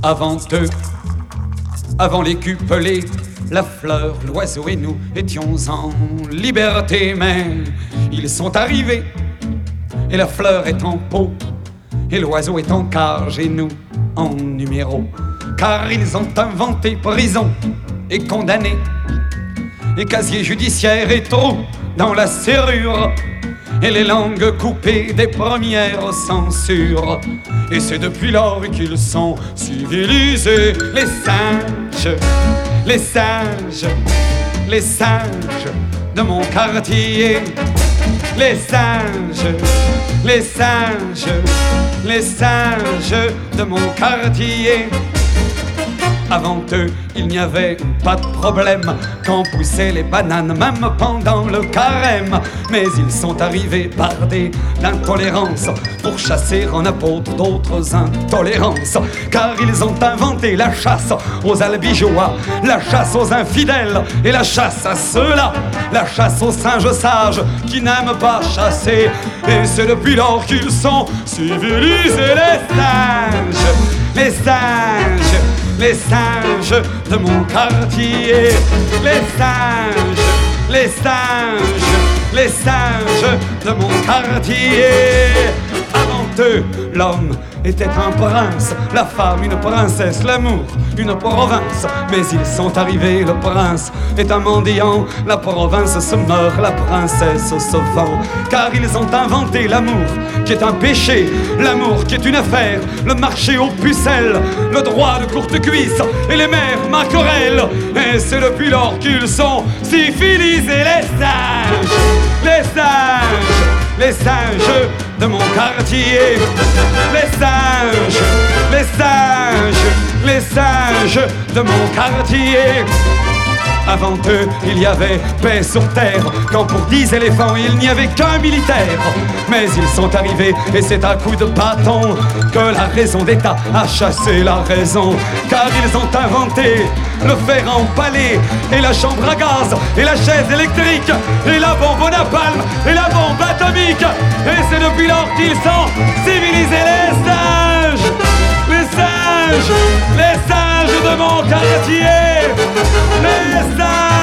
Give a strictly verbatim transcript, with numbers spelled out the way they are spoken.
Avant eux, avant les cupelés, la fleur, l'oiseau et nous étions en liberté. Mais ils sont arrivés, et la fleur est en pot, et l'oiseau est en cage, et nous en numéro. Car ils ont inventé prison et condamné, et casier judiciaire et trou dans la serrure, et les langues coupées des premières censures. Et c'est depuis lors qu'ils sont civilisés. Les singes, les singes, les singes de mon quartier. Les singes, les singes, les singes de mon quartier. Avant eux, il n'y avait pas de problème quand poussaient les bananes, même pendant le carême. Mais ils sont arrivés bardés d'intolérance pour chasser en apôtre d'autres intolérances. Car ils ont inventé la chasse aux albigeois, la chasse aux infidèles et la chasse à ceux-là, la chasse aux singes sages qui n'aiment pas chasser. Et c'est depuis lors qu'ils sont civilisés. Les singes, les singes, les singes de mon quartier. Les singes, les singes, les singes de mon quartier. Avant eux, l'homme était un prince, la femme une princesse, l'amour une province. Mais ils sont arrivés, le prince est un mendiant, la province se meurt, la princesse se vend. Car ils ont inventé l'amour qui est un péché, l'amour qui est une affaire, le marché aux pucelles, le droit de courte cuisse et les mères maquerelles. Et c'est depuis lors qu'ils sont civilisés. Les singes, les singes, les singes de mon quartier. Les singes, les singes, les singes de mon quartier. Avant eux, il y avait paix sur terre, quand pour dix éléphants, il n'y avait qu'un militaire. Mais ils sont arrivés, et c'est à coups de bâton que la raison d'État a chassé la raison. Car ils ont inventé le fer empalé, et la chambre à gaz, et la chaise électrique, et la bombe au napalm, et la bombe atomique. Et c'est depuis lors qu'ils sont civilisés. Les singes, les singes, les singes de mon quartier. Les singes.